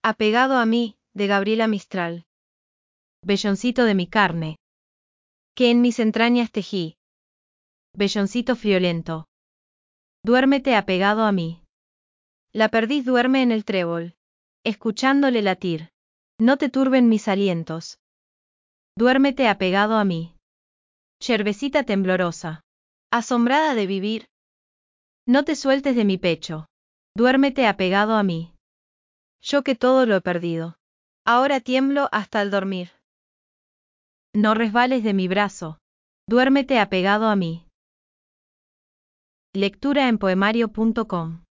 Apegado a mí, de Gabriela Mistral. Velloncito de mi carne. Que en mis entrañas tejí. Velloncito friolento. Duérmete apegado a mí. La perdiz duerme en el trébol, escuchándole latir. No te turben mis alientos. Duérmete apegado a mí. Yerbecita temblorosa. Asombrada de vivir. No te sueltes de mi pecho. Duérmete apegado a mí. Yo que todo lo he perdido. Ahora tiemblo hasta al dormir. No resbales de mi brazo. Duérmete apegado a mí. Lectura en poemario.com